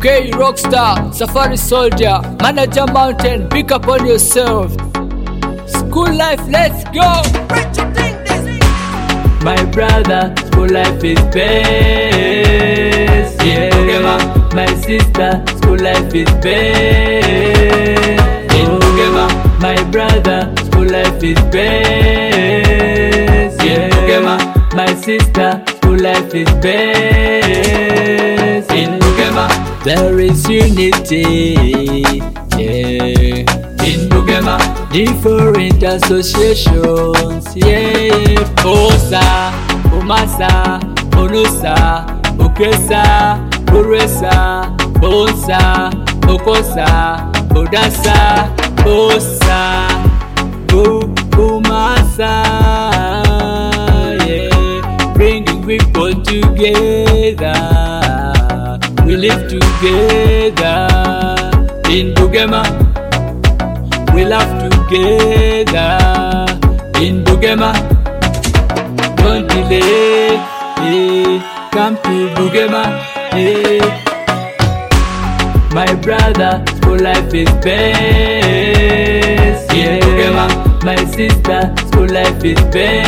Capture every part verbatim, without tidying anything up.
K Rockstar, Safari Soldier, Manager Mountain, pick up on yourself. School life, let's go! My brother, school life is best. Yeah, my sister, school life is best. Oh, my brother, school life is best. Yeah, my sister, school life is best. In Bugema, there is unity. Yeah, in Bugema, different associations. Yeah, Osa, Omasa, Onusa, Okesa, Uresa, Bonsa, Okosa, Odasa, Osa, Umasa. Yeah, bringing people together. We live together in Bugema. We laugh together in Bugema. Don't delay, hey, come to Bugema. Hey. My brother, school life is best. Yeah, Bugema. My sister, school life is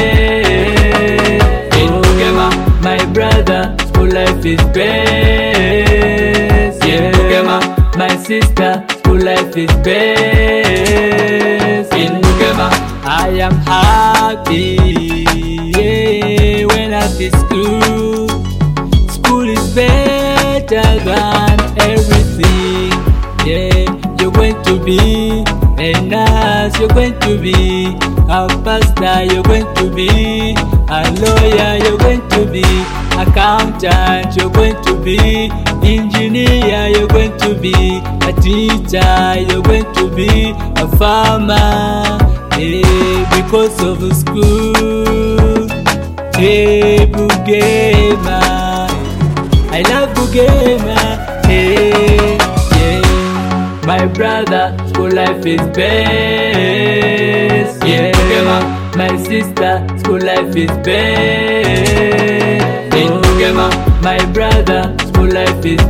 best. In Bugema. My brother, school life is best. Yeah, Bugema. My sister, school life is best. In Bugema, I am happy. Yeah, when at the school, school is better than everything. Yeah, you're going to be a nurse, you're going to be a pastor, you're going to be a lawyer, you're going to be accountant, you're going to be engineer, you're going to be a teacher, you're going to be a farmer. Hey, because of school. Hey, Bugema, I love Bugema. Hey, yeah, my brother, school life is best. Yeah, Bugema. My sister, school life is best. In Bugema, my brother, school life is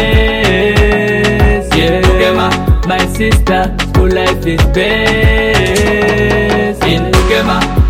best. Yeah, Bugema. My sister, school life is best. In Bugema.